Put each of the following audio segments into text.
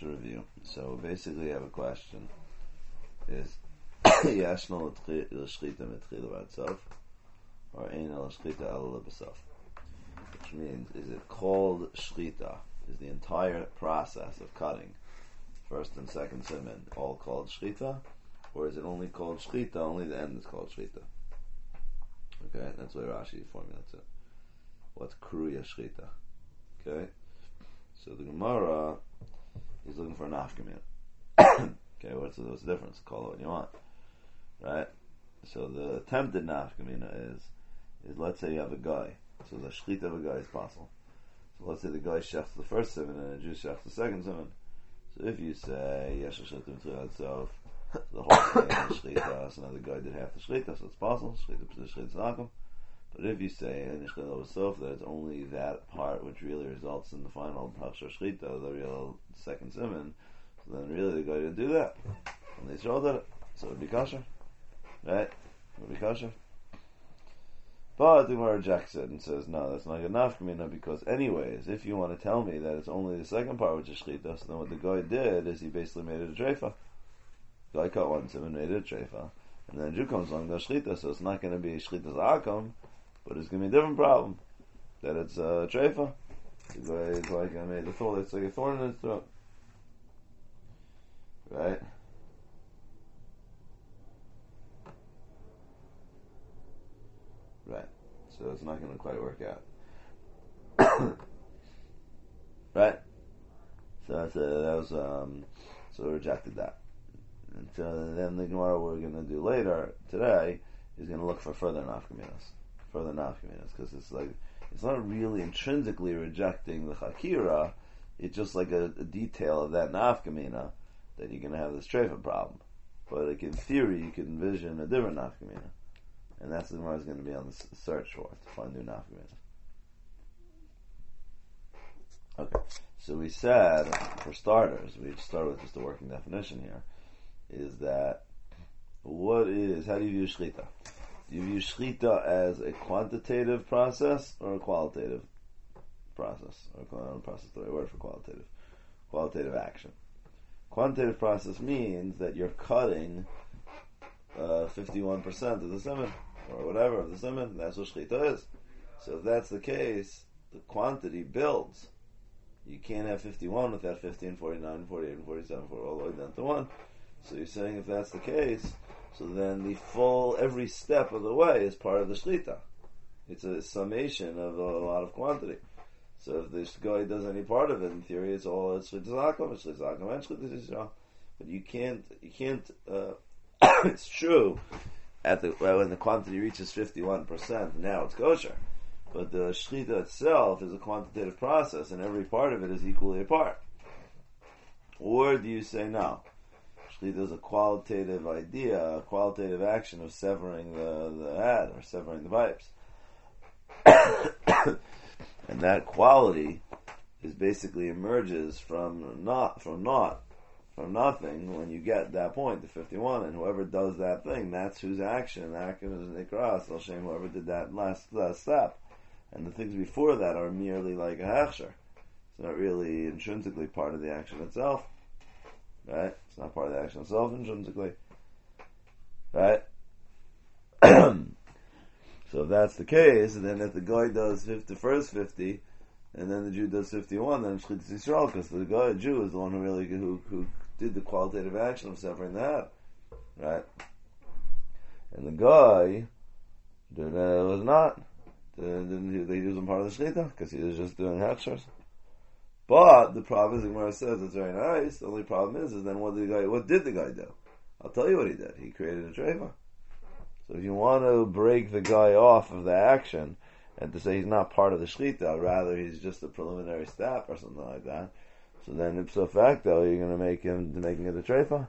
to review. So basically, I have a question: is yashno l'shchita mitchila b'atzav, or ein l'shchita ala b'sav? Which means, is it called shchita? Is the entire process of cutting, first and second siman, all called shchita, or is it only called shchita? Only the end is called shchita. Okay, that's why Rashi formulates it. What's kruya shchita? Okay, so the Gemara is looking for an nafkamina. Okay, what's the difference? Call it what you want, right? So the attempted nafkamina is let's say you have a guy. So the shchita of a guy is possible. So let's say the guy shechs the first simon and a Jew shechs the second simon. So if you say yesh shchita mitchila b'atzav, the whole thing is shchita, so now the guy did half the shchita, so it's possible. Shchita tzedakah. But if you say that it's only that part which really results in the final hachshar shchita, the real second simon, so then really the guy didn't do that. And they showed it, so it would be kosher, right? It would be kosher. But the Gemara rejects it and says, no, that's not good enough, because anyways, if you want to tell me that it's only the second part which is shchita, so then what the guy did is he basically made it a treifa. The guy cut one simon, made it a treifa, and then a Jew comes along, does shchita, so it's not going to be shchita zakam, but it's going to be a different problem, that it's a treifa. The guy is like, I made the thorn, it's like a thorn in his throat. Right? Right. So it's not going to quite work out. Right? So so we rejected that. And so then the Gemara we're going to do later, today, is going to look for further nafkaminas. Because it's not really intrinsically rejecting the chakira, it's just like a detail of that nafkamina that you're going to have this treifa problem. But like in theory, you can envision a different nafkamina. And that's the Gemara is going to be on the search for, to find new nafkamina. Okay, so we said, for starters, we start with just a working definition here, is that, how do you view shchita? Do you view shchita as a quantitative process or a qualitative process? Or process, the right word for qualitative. Qualitative action. Quantitative process means that you're cutting 51% of the simon, or whatever of the simon. That's what shchita is. So if that's the case, the quantity builds. You can't have 51 without 50 and 49 and 48 and 47 all the way down to 1. So you're saying if that's the case, so then the full, every step of the way is part of the shchita. It's a summation of a lot of quantity. So if this guy does any part of it, in theory, it's shchita zakum, and shchita yisrael. But you can't. It's true. When the quantity reaches 51%, now it's kosher. But the shchita itself is a quantitative process, and every part of it is equally a part. Or do you say no? Shchita is a qualitative idea, a qualitative action of severing the head or severing the pipes, and that quality is basically emerges from nothing when you get that point, the 51, and whoever does that thing, that's whose action. The action is nikras, Hashem, whoever did that last step. And the things before that are merely like a hechsher. It's not really intrinsically part of the action itself. Right? It's not part of the action itself intrinsically. Right? So if that's the case, and then if the guy does the first 50, and then the Jew does 51, then it's Shchita Yisrael, because the guy, Jew, is the one who did the qualitative action of severing the head. Right? And the guy was not. He wasn't part of the shchita because he was just doing hechshers. But the problem is, the Gemara says it's very nice. The only problem is then what did the guy do? I'll tell you what he did. He created a treifa. So if you want to break the guy off of the action and to say he's not part of the shchita, rather he's just a preliminary step or something like that, so then ipso facto you're going to make him making it a treifa,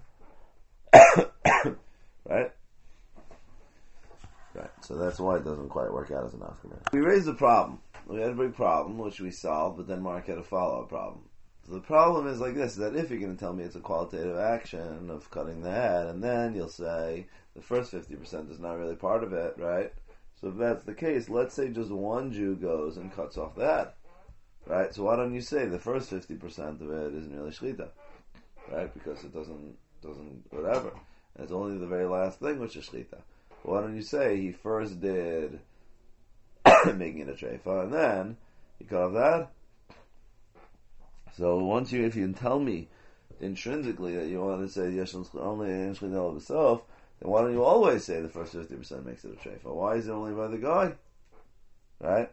right? Right, so that's why it doesn't quite work out as an nafkamina. We raised a problem. We had a big problem, which we solved, but then Mark had a follow-up problem. So the problem is like this, that if you're going to tell me it's a qualitative action of cutting the head, and then you'll say the first 50% is not really part of it, right? So if that's the case, let's say just one Jew goes and cuts off the head, right? So why don't you say the first 50% of it isn't really shchita? right? Because it doesn't whatever. And it's only the very last thing which is shchita. Why don't you say he first did making it a treifa, and then you cut off that? So if you can tell me intrinsically that you want to say only shchita b'sof, then why don't you always say the first 50% makes it a treifa? Why is it only by the guy? Right?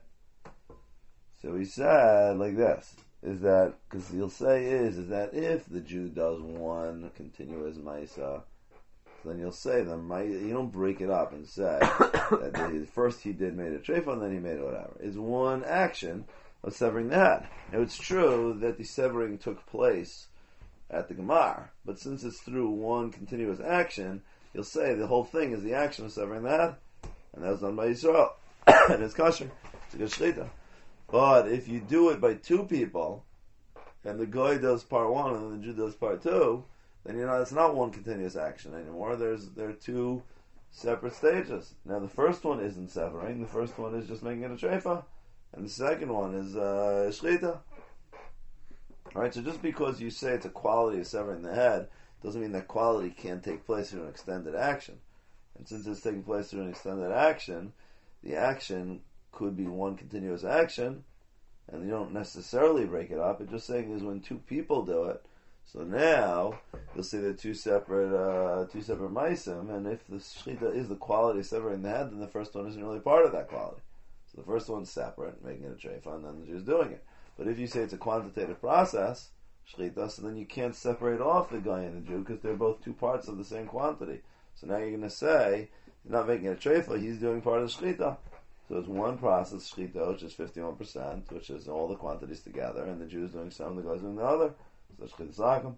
So he said like this, is that, because he'll say is that if the Jew does one continuous Maisa, then you'll say you don't break it up and say that first he made a treifa and then he made whatever. It's one action of severing the head. Now it's true that the severing took place at the Gemar, but since it's through one continuous action, you'll say the whole thing is the action of severing the head, and that was done by Yisrael, and it's kosher. It's a good shchita. But if you do it by two people, and the guy does part one and the Jew does part two, then it's not one continuous action anymore. There are two separate stages. Now the first one isn't severing. The first one is just making it a treifa, and the second one is shchita. Alright, so just because you say it's a quality of severing the head, doesn't mean that quality can't take place through an extended action. And since it's taking place through an extended action, the action could be one continuous action, and you don't necessarily break it up. It's just saying is when two people do it. So now you'll say they're two separate maisim, and if the shchita is the quality of severing the head, then the first one isn't really part of that quality. So the first one's separate, making it a treifa, and then the Jew's doing it. But if you say it's a quantitative process, shchita, so then you can't separate off the guy and the Jew because they're both two parts of the same quantity. So now you're going to say you're not making it a treifa; he's doing part of the shchita. So it's one process, shchita, which is 51%, which is all the quantities together, and the Jew is doing some, the guy's doing the other. So shchita sakim.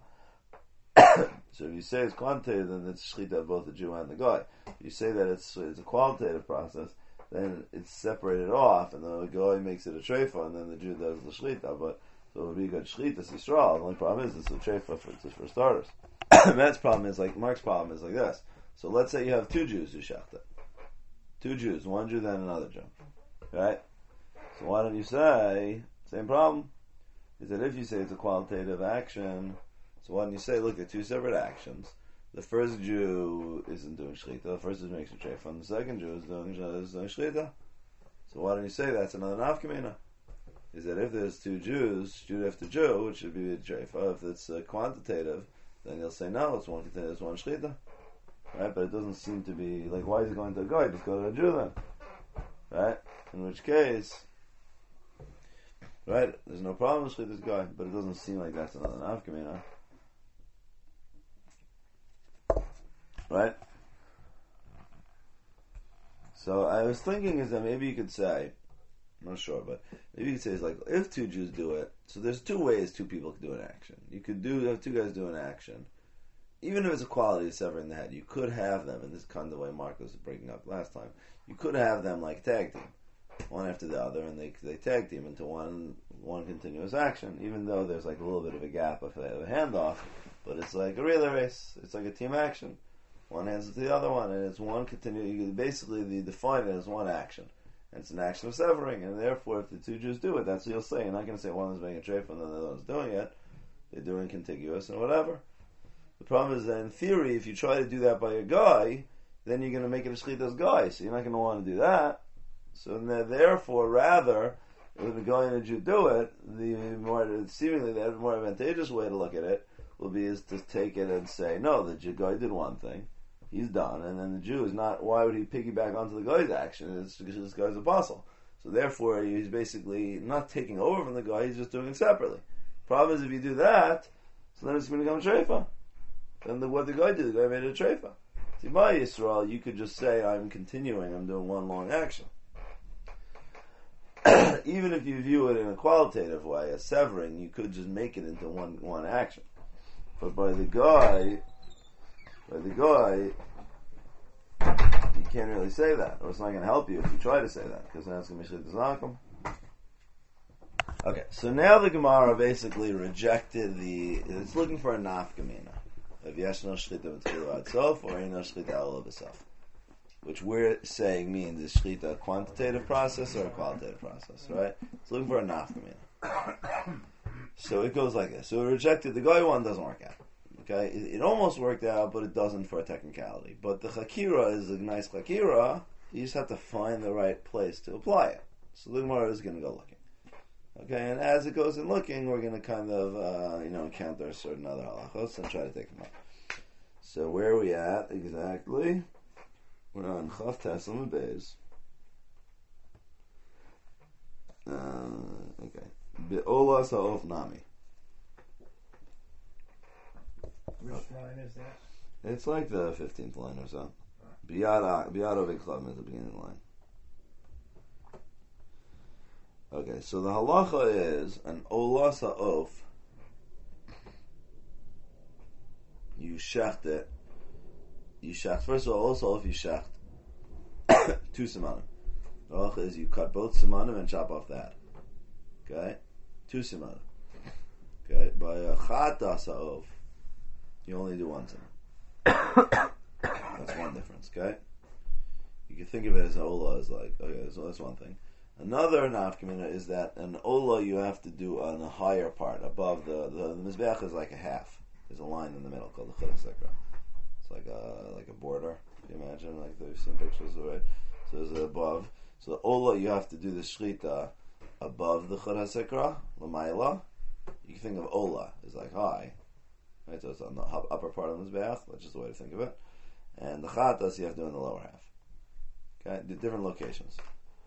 So if you say it's quantitative, then it's shchita of both the Jew and the guy. If you say that it's a qualitative process, then it's separated off, and then the guy makes it a treifa, and then the Jew does the shchita. But so it would be a good shchita, Yisrael. The only problem is it's a treifa for starters. Mark's problem is like this. So let's say you have two Jews who shechted. Two Jews, one Jew, then another Jew. Right? So why don't you say, same problem, is that if you say it's a qualitative action, so why don't you say, look, they're two separate actions. The first Jew isn't doing shchita, the first Jew makes a treifa, and the second Jew is doing shchita. So why don't you say that's another nafkamina? Is that if there's two Jews, Jew after Jew, which should be a treifa, if it's quantitative, then you'll say no, it's one continuous, one shchita. Right? But it doesn't seem to be, like, why is he going to a guy? Just go to a Jew then. Right? In which case, right, there's no problem with this guy, but it doesn't seem like that's another nafkamina. Right? So I was thinking is that maybe you could say, I'm not sure, but maybe you could say it's like, if two Jews do it, so there's two ways two people can do an action. You could have two guys do an action. Even if it's a quality of severing the head, you could have them, and this is kind of the way Mark was breaking up last time, you could have them like tag team, one after the other, and they tag team into one continuous action, even though there's like a little bit of a gap of a handoff, but it's like a relay race, it's like a team action. One hands it to the other one, and it's one continuous, basically they define it as one action. And it's an action of severing, and therefore if the two Jews do it, that's what you'll say. You're not going to say one is making a treifa and then the other one's doing it. They're doing contiguous and whatever. The problem is that in theory, if you try to do that by a guy, then you're going to make it a shchita's guy, so you're not going to want to do that. So therefore, rather, if a guy and a Jew do it, seemingly the more advantageous way to look at it will be is to take it and say, no, the Jew guy did one thing, he's done, and then the Jew is not, why would he piggyback onto the guy's action? It's because this guy's apostle. So therefore, he's basically not taking over from the guy, he's just doing it separately. Problem is, if you do that, so then it's going to become a treifa. Then what the guy did, the guy made it a treifa. See, by Yisrael, you could just say, I'm continuing, I'm doing one long action. Even if you view it in a qualitative way, a severing, you could just make it into one action. But by the guy, you can't really say that, or it's not going to help you if you try to say that, because then it's going to be shchita zakum. Okay, so now the Gemara basically rejected it's looking for a nafkamina of yeshno shchita v'tchilu ad sof or yeshno shchita ela b'sof, which we're saying means is shchita a quantitative process or a qualitative process, right? It's looking for a nafkamina. So it goes like this. So it rejected the guy one doesn't work out. Okay, it almost worked out, but it doesn't for a technicality. But the chakira is a nice chakira. You just have to find the right place to apply it. So the Gemara is going to go looking. Okay, and as it goes in looking, we're going to kind of encounter certain other halachos and try to take them up. So where are we at exactly? We're on Chav Teslam Beis. Okay. Be'olas ha'of nami. Which line is that? It's like the 15th line or so. Biyad Ovei Klavim is the beginning of the line. Okay, so the halacha is an olas ha'of. You shecht it. First of all, also if you shecht 2 simanim. The halacha is you cut both simanim and chop off the head. Okay? 2 simanim. Okay? By a chatas ha'of, you only do 1 siman. That's one difference, okay? You can think of it as an ola as like, okay, so that's one thing. Another nafkamina is that an ola you have to do on a higher part, above the mizbeach is like a half. There's a line in the middle called the chut hasekra. It's like a border. You imagine, like there's some pictures of it. So there's above. So the ola you have to do the shrita above the chut hasekra, l'mayla. You can think of ola is like high, right? So it's on the upper part of the mizbeach. That's just the way to think of it. And the chatas you have to do in the lower half. Okay, different locations.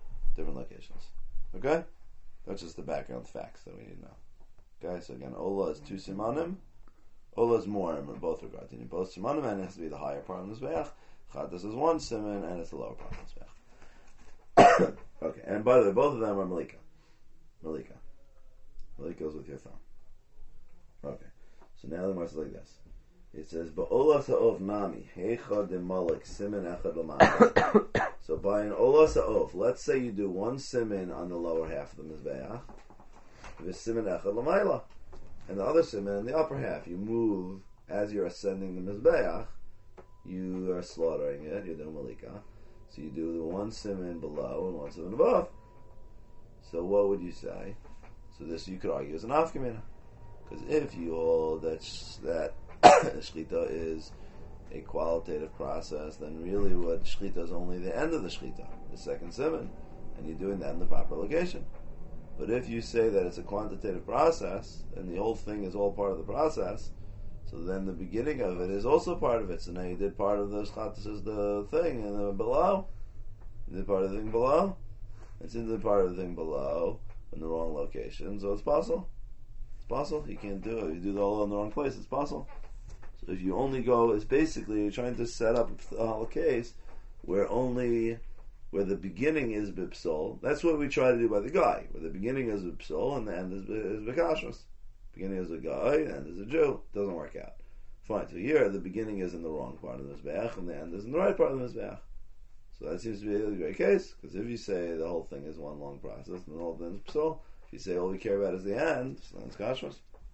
Okay, that's just the background facts that we need to know. Okay, so again, ola is 2 simanim. Ola is more in both regards. You need both simanim, and it has to be the higher part of the mizbeach. Chatas is 1 siman, and it's the lower part of the mizbeach. Okay, and by the way, both of them are malika. Malika goes with your thumb. Okay, so now the Gemara is like this. It says, "Ba'olas ha'ov nami heicha de malik siman echad l'mata." So by an olas ha'ov, let's say you do 1 siman on the lower half of the mizbeach, v'siman echad l'mayla, and the other siman in the upper half. You move as you're ascending the mizbeach. You are slaughtering it. You're doing malika. So you do the 1 siman below and 1 siman above. So what would you say? So this you could argue is an afkamina, because if you hold that shchita is a qualitative process, then really what shchita is only the end of the shchita, the second siman, and you're doing that in the proper location. But if you say that it's a quantitative process, and the whole thing is all part of the process, so then the beginning of it is also part of it. So now you did part of the shchatas is the thing, and then below, you did part of the thing below, it's in the part of the thing below, in the wrong location, so it's possible. It's possible. You can't do it. You do it all in the wrong place, it's possible. So if you only go, it's basically you're trying to set up a whole case where the beginning is bipsol. That's what we try to do by the guy, where the beginning is bipsol and the end is b'kashrus. Beginning is a guy, the end is a Jew. Doesn't work out. Fine. So here, the beginning is in the wrong part of the mizbeach, and the end is in the right part of the mizbeach. So that seems to be a great case, because if you say the whole thing is one long process, and the whole thing is psal, if you say all we care about is the end, so then it's kashrus.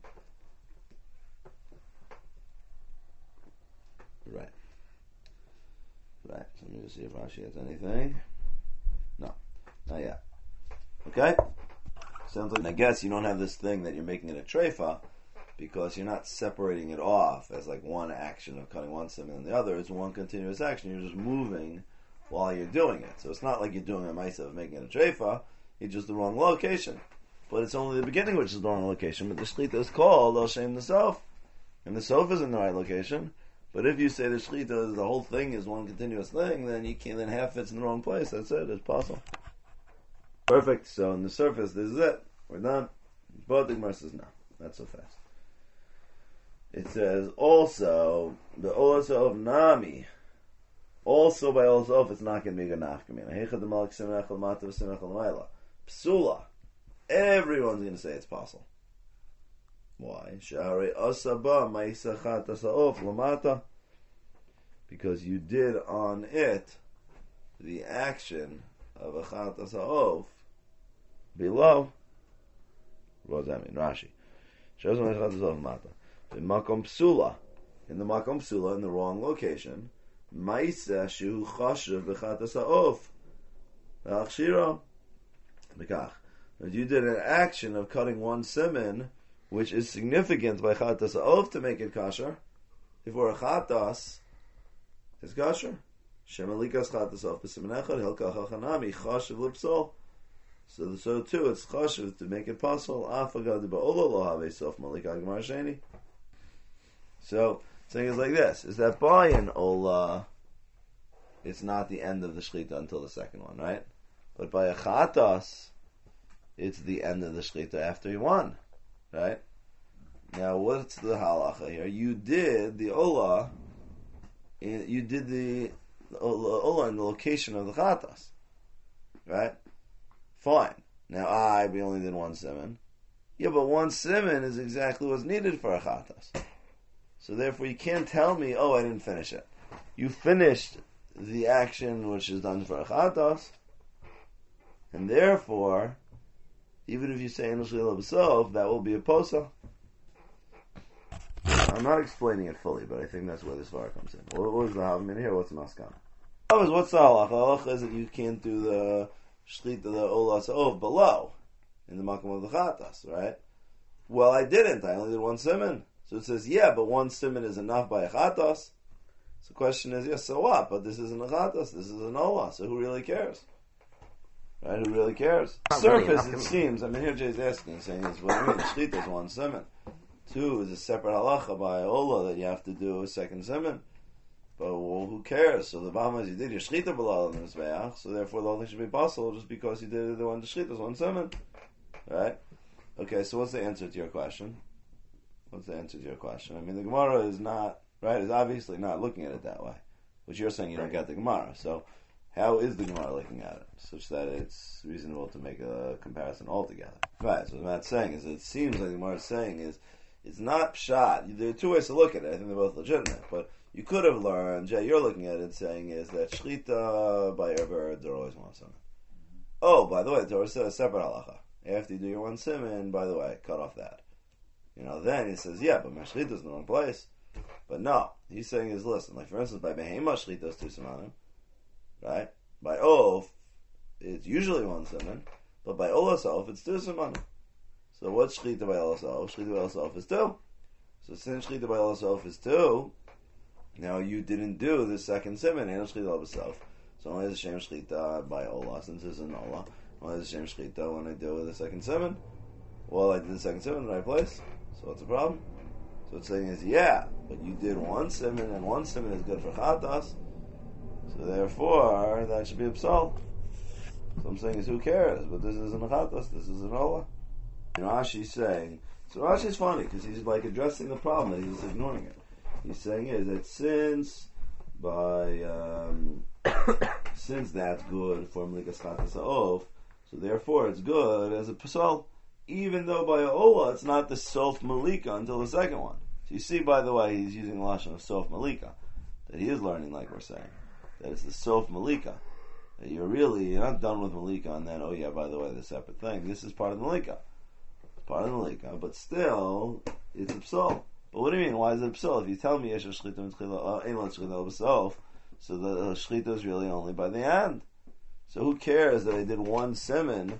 Right. So let me just see if Rashi has anything. No, not yet. Okay? Sounds like, I guess you don't have this thing that you're making it a treifa, because you're not separating it off as like one action of cutting one siman and the other. It's one continuous action. You're just moving while you're doing it. So it's not like you're doing a ma'isa of making it a treifa. It's just the wrong location. But it's only the beginning which is the wrong location. But the shchita is called al shem the sof, and the sof is in the right location. But if you say the shchita is the whole thing is one continuous thing, then you can't. Then half it's in the wrong place. That's it. It's possible. Perfect. So on the surface, this is it. We're done. But the Gemara says no, not so fast. It says also the also of nami. Also by also, it's not going to be a nafkamina. Heicha de malik simech l'mata v'simech l'mayla. Psula. Everyone's going to say it's possible. Why? Sha'arei asaba ma'isa chatas ha'of l'mata. Because you did on it the action of a chatas ha'of below. What does that mean? Rashi. Shows me chatas ha'of l'mata. In makom psula. In the makom psula, in the wrong location. Ma'isa shu chashav b'chatas ha'of. V'achshira. B'kach. If you did an action of cutting one siman, which is significant by chatas ha'of to make it kasher, if we're a chatas, it's kosher. Shemalikas chatas off b'simen echad hilka chachanami chashiv l'psol. So too, it's chashiv to make it possible. Afagad ba'olah lo have sof malika gemar sheni. So saying is like this: is that by an olah, it's not the end of the shechita until the second one, right? But by a chatas, it's the end of the shechita after he won, right? Now, what's the halacha here? You did the olah, you did the olah in the location of the chatas, right? Fine. Now, we only did one simon. Yeah, but one simon is exactly what's needed for a chatas. So therefore, you can't tell me, I didn't finish it. You finished the action which is done for a chatas, and therefore, even if you say Enosh Lila B'Sof, that will be a posa. I'm not explaining it fully, but I think that's where this var comes in. What was the Havim in here? What's the maskana? What's the halacha? The halacha is that you can't do the shchita, the olas of below, in the makom of the chatas, right? Well, I didn't. I only did one simon. So it says, but one simon is enough by a chatas. So the question is, so what? But this isn't a chatas, this is an olah, so who really cares? Right? Who really cares? On the surface, it seems, here Jay's asking, saying, what do you mean? Shchita is one simon. 2 is a separate halacha by olah that you have to do a second simon. But who cares? So the bottom is you did your shchita below the mizbeach, so therefore the whole thing should be possible just because you did the one the shchita is one simon. Right? Okay, so what's the answer to your question? What's the answer to your question? The Gemara is not, right, is obviously not looking at it that way. Which you're saying you don't get the Gemara. So how is the Gemara looking at it? Such that it's reasonable to make a comparison altogether. Right, so what Matt's saying is, it seems like the Gemara is saying is, it's not pshat. There are 2 ways to look at it. I think they're both legitimate. But you could have learned, Jay, you're looking at it saying is that shchita by Eber, there always one simon. Oh, by the way, the Torah says a separate halacha. After you do your one simon, by the way, cut off that. Then he says, but my shchita is in the wrong place. But no, he's saying is, listen, like for instance, by behema shchita is 2 simanim, right? By oaf, it's usually one simon, but by olas oaf, it's 2 simanim. So what's shchita by olas oaf? Shchita by olas oaf is 2. So since shchita by olas oaf is 2, now you didn't do the second simon, and shchita by olas oaf. So only there's a shem shchita by olah, since there's an olah. Only there's a shem shchita when I do the second simon. Well, I did the second simon in the right place. So what's the problem? So it's saying is, but you did one simon, and one simon is good for chatas. So therefore, that should be a psal. So I'm saying is, who cares? But this isn't a chatas, this is an olah. Rashi's saying, so Rashi's funny, because he's like addressing the problem, and he's ignoring it. He's saying is that since that's good for Melikas Chatas Ha'ov, so therefore it's good as a psal, even though by a olah it's not the sof malika until the second one. So you see, by the way, he's using the lashon of sof malika, that he is learning, like we're saying, that it's the sof malika. That you're not done with malika, and then by the way, the separate thing. This is part of the malika. It's part of the malika, but still it's a psal. But what do you mean? Why is it a psal? If you tell me yesh shchita mitchila ein shchita b'sof, so the shchita is really only by the end. So who cares that I did one simon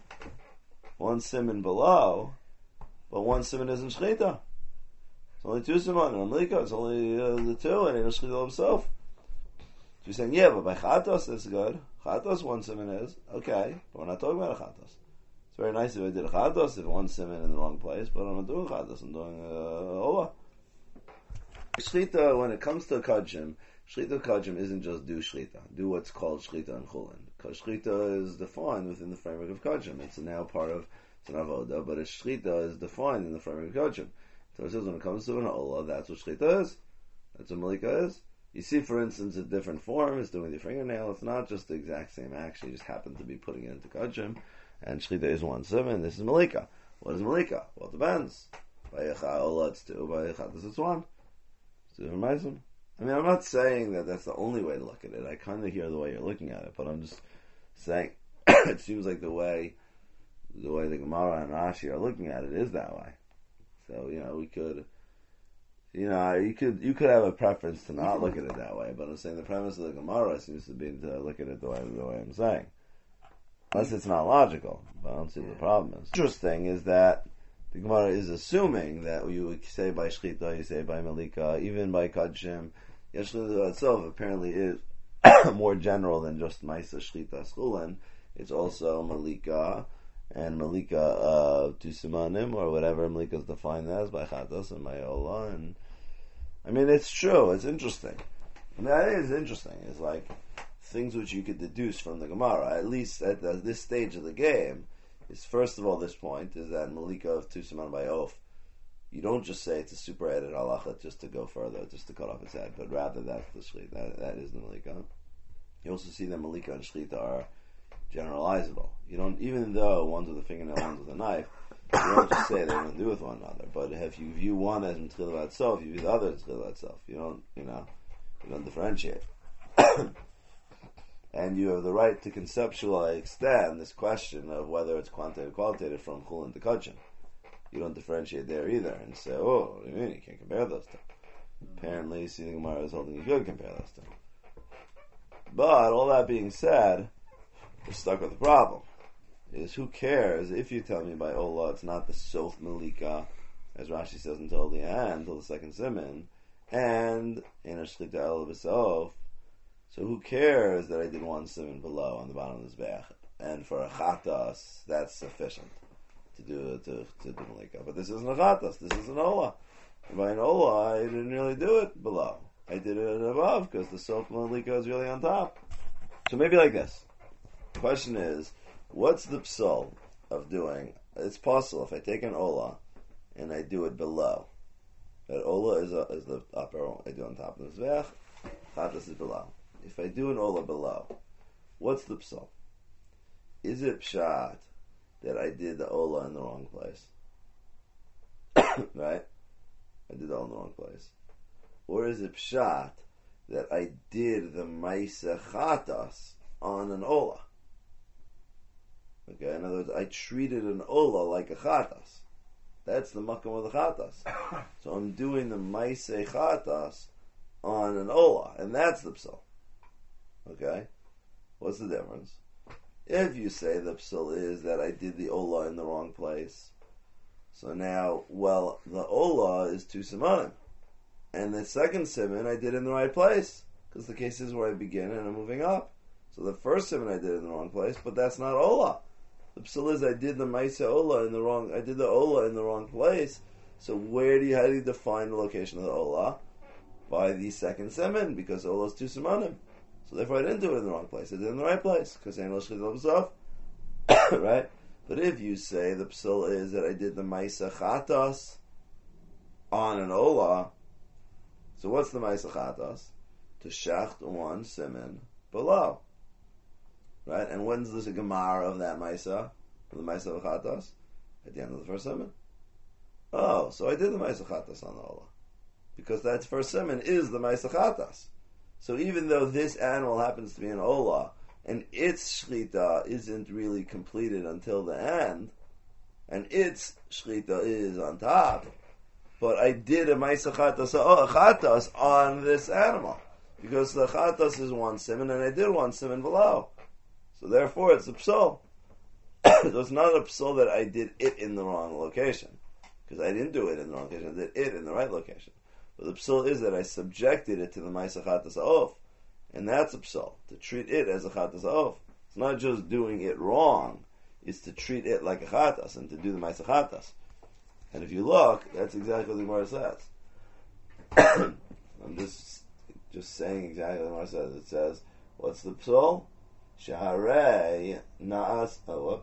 below, but one simon isn't shchita? It's only 2 simon. And malika, it's only the 2, and ain't shchita b'sof. So you're saying, but by chatos it's good. Chatos one simon is okay, but we're not talking about a chatos. It's very nice if I did a chatos, if one simon in the wrong place, but I'm not doing chatos, I'm doing olah. Shchita, when it comes to kajim, shchita kajim isn't just do shchita. Do what's called shchita and chulin. Because shchita is defined within the framework of kajim. It's now part of, it's an avoda, but a shchita is defined in the framework of kajim. So it says when it comes to an olah, that's what shchita is. That's what malika is. You see, for instance, a different form is doing the fingernail. It's not just the exact same action. You just happen to be putting it into kajim. And shchita is 1 simon. This is malika. What is malika? Well, it depends. By yecha olah, it's 2. By yechatas, it's 1. I'm not saying that that's the only way to look at it. I kind of hear the way you're looking at it, but I'm just saying it seems like the way the Gemara and Rashi are looking at it is that way. So we could, you could have a preference to not look at it that way, but I'm saying the premise of the Gemara seems to be to look at it the way I'm saying, unless it's not logical. But I don't see what the problem is. Interesting is that the Gemara is assuming that you would say by Shchita, you say by Malika, even by Kadshim. Yesh Chlila itself apparently is more general than just Maisa Shchita Schulin. It's also Malika, and Malika to Simanim, or whatever Malika is defined as, by Chatas and by Ola. And I mean, it's true, it's interesting. I mean, that is interesting. It's like things which you could deduce from the Gemara, at least at this stage of the game, is first of all, this point is that Malika of Tusiman by Oaf, you don't just say it's a super added halacha just to go further, just to cut off its head, but rather that's the Shlita, that is the Malika. You also see that Malika and Shlita are generalizable. You don't, even though one's with a fingernail, one's with a knife, you don't just say they don't do with one another. But if you view one as M'tchila itself, you view the other as M'tchila itself. You don't differentiate. And you have the right to conceptually extend this question of whether it's quantitative or qualitative from Chulin to Kachin. You don't differentiate there either and say, oh, what do you mean? You can't compare those two. Apparently, you see the Gemara is holding you could compare those two. But, all that being said, we're stuck with the problem. Is who cares if you tell me by Ola it's not the Sof Malika, as Rashi says until the end, until the second Siman, and in a Shchita El B'Sof. So who cares that I did one Siman below on the bottom of this Bech? And for a Chatas, that's sufficient to do Malika. But this isn't a Chatas, this is an Ola. And by an Ola, I didn't really do it below. I did it above, because the Sof Malika is really on top. So maybe like this. The question is, what's the psal of doing? It's possible if I take an Ola and I do it below. That Ola is the upper, I do on top of the Zvech, Chatas is below. If I do an Ola below, what's the psal? Is it pshat that I did the Ola in the wrong place? Right? I did the Ola in the wrong place. Or is it pshat that I did the Maisa Chatas on an Ola? Okay, in other words, I treated an Ola like a Chatas. That's the Makam of the Chatas. So I'm doing the Maisei Chatas on an Ola, and that's the Psal. Okay? What's the difference? If you say the Psal is that I did the Ola in the wrong place, so now, well, the Ola is 2 Simanim. And the second Siman I did in the right place, because the case is where I begin and I'm moving up. So the first Siman I did in the wrong place, but that's not Ola. The psal is I did the Maisa Ola in the wrong. I did the Ola in the wrong place. So how do you define the location of the Ola? By the second Siman, because Ola is 2 Simanim. So therefore I didn't do it in the wrong place. I did it in the right place, because Ein Lo Shchita B'Sof. Right? But if you say the psal is that I did the Maisa Chatas on an Ola, so what's the Maisa Chatas? To shacht 1 Siman below. Right? And when's the Gemara of that Maisa? Of the Maisa of Chatas? At the end of the first Siman. Oh, so I did the Maisa Chatas on the Ola. Because that first Siman is the Maisa Chatas. So even though this animal happens to be an Ola, and its Shchita isn't really completed until the end, and its Shchita is on top, but I did a Maisa Chatas on this animal. Because the Chatas is 1 Siman, and I did 1 Siman below. So therefore, it's a psal. So it's not a psal that I did it in the wrong location, because I didn't do it in the wrong location. I did it in the right location. But the psal is that I subjected it to the Maisa Chatas Ha'of, and that's a psal, to treat it as a Chatas Ha'of. It's not just doing it wrong; it's to treat it like a Chatas and to do the Maisa Chatas. And if you look, that's exactly what the Gemara says. I'm just saying exactly what the Gemara says. It says, "What's the psal? Shaharei naas.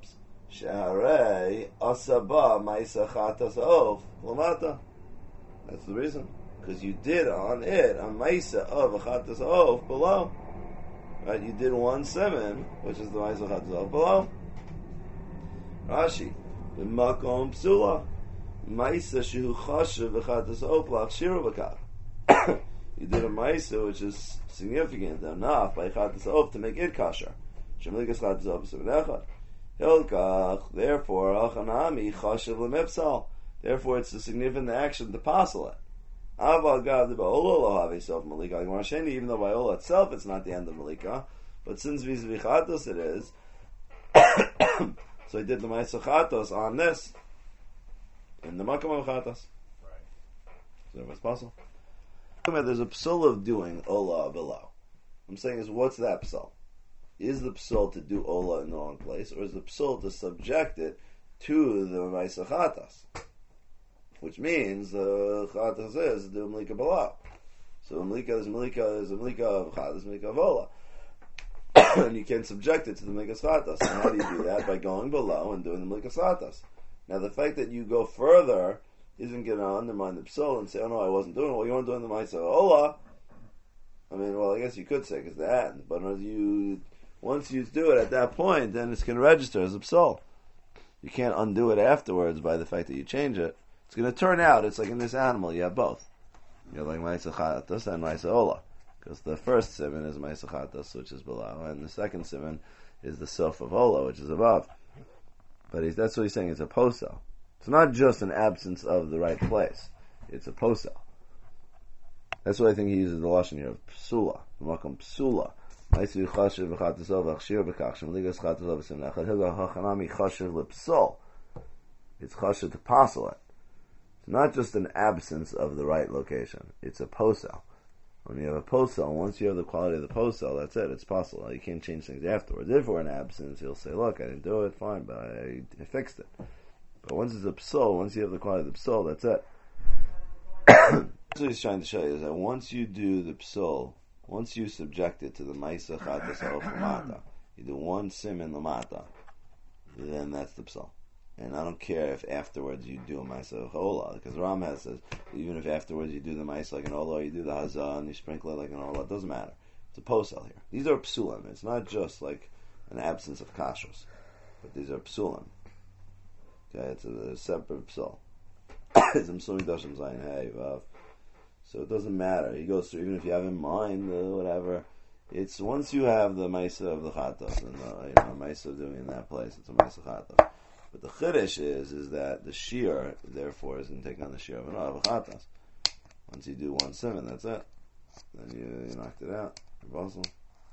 Shaharei asaba ma'isa chatas of lamata." That's the reason, because you did on it a ma'isa of a chatas of below. Right? You did 1 Siman, which is the ma'isa chatas of below. Rashi, the makom psula ma'isa shehu chashav v'chatas of lachshiru v'kar. You did a ma'isa which is significant enough by chatas of to make it kasher. Shemlikas chatas of b'seven hilkach. Therefore, achanami chashav lemipsal. Therefore, it's a significant action to passel it. Aval gav the ba'ola lo havi sof malika. Even though ba'ola itself it's not the end of malika, but since vis-a-vis chatos it is, so I did the ma'isa chatos on this. in the Makom of Chatas. Right. So what's possible? There's a psul of doing Ola below. I'm saying is, what's that psul? Is the psul to do Ola in the wrong place, or is the psul to subject it to the Maisa Chatas? Which means the Chatas is the Mlika below. So Mlika is a Mlika of Chatas, Mlika of Ola. And you can subject it to the Mlika Chatas. And how do you do that? By going below and doing the Mlika Chatas. Now the fact that you go further isn't going to undermine the psul and say, oh no, I wasn't doing it. Well, you weren't doing the Maisa Ola. I mean, well, I guess you could say because the end. But once you do it at that point, then it's going to register as a psul. You can't undo it afterwards by the fact that you change it. It's going to turn out, it's like in this animal, you have both. You have like Maisa Chatas and Maisa Ola. Because the first siman is Maisa Chatas, which is below, and the second siman is the Sof of Ola, which is above. But that's what he's saying, it's a posel. It's not just an absence of the right place. It's a posel. That's why I think he uses the lashon here of psula. The makom psula. Ma'asu chasher v'chatasov v'achshir v'kach shemligas chatasov v'simnachad hilga hachanami chasher l'psol. It's chasher to posel it. It's not just an absence of the right location. It's a posel. When you have a posel, once you have the quality of the posel, that's it. It's possible. You can't change things afterwards. If we're in absence, he'll say, look, I didn't do it, fine, but I fixed it. But once it's a psol, once you have the quality of the psol, that's it. That's what he's trying to show you, is that once you do the psol, once you subject it to the Maisa Chatas Lamata, you do one siman Lamata, then that's the psol. And I don't care if afterwards you do a Maisa Ola, because Ramaz says, even if afterwards you do the Maisa like an Ola, or you do the Hazah and you sprinkle it like an Ola, it doesn't matter. It's a posel here. These are psulim. It's not just like an absence of kashrus, but these are psulim. Okay, it's a separate psul. It's a psul midashim zayin hey vav. So it doesn't matter. He goes through, even if you have in mind whatever. It's once you have the Maisa of the Chatas and the Maisa of doing in that place, it's a Maisa Chatas. But the Chiddush is that the Shir, therefore, is going to take on the Shir of a Chatas. Once you do one siman, that's it. Then you knocked it out. Awesome.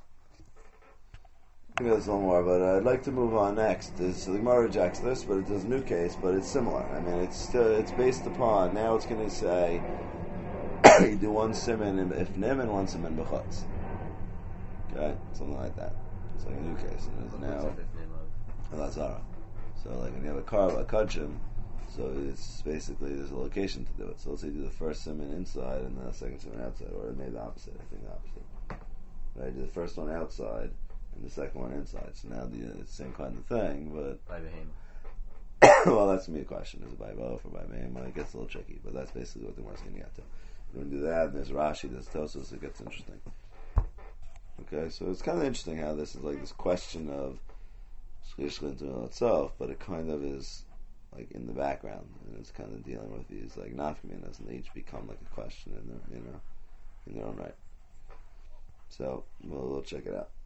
Maybe there's a little more, but I'd like to move on next. So the Gemara rejects this, but it does a new case, but it's similar. I mean, it's based upon, now it's going to say, you do one siman if nim and one siman b'chutz. Okay? Something like that. It's like a new case. And there's now Lazara. So like when you have a car, a kachim, so it's basically, there's a location to do it. So let's say you do the first siman inside and the second siman outside, or maybe the opposite, I think the opposite. Right? Do the first one outside and the second one inside. So now it's the same kind of thing, but by Behema. well, that's going to be a question. Is it by both or by Behema? It gets a little tricky, but that's basically what the Gemara's going to get to. When we do that, and there's Rashi, there's Tosos, it gets interesting. Okay, so it's kind of interesting how this is like this question of Shchishchin itself, but it kind of is like in the background, and it's kind of dealing with these like nafkaminas, and they each become like a question in their own right. So we'll check it out.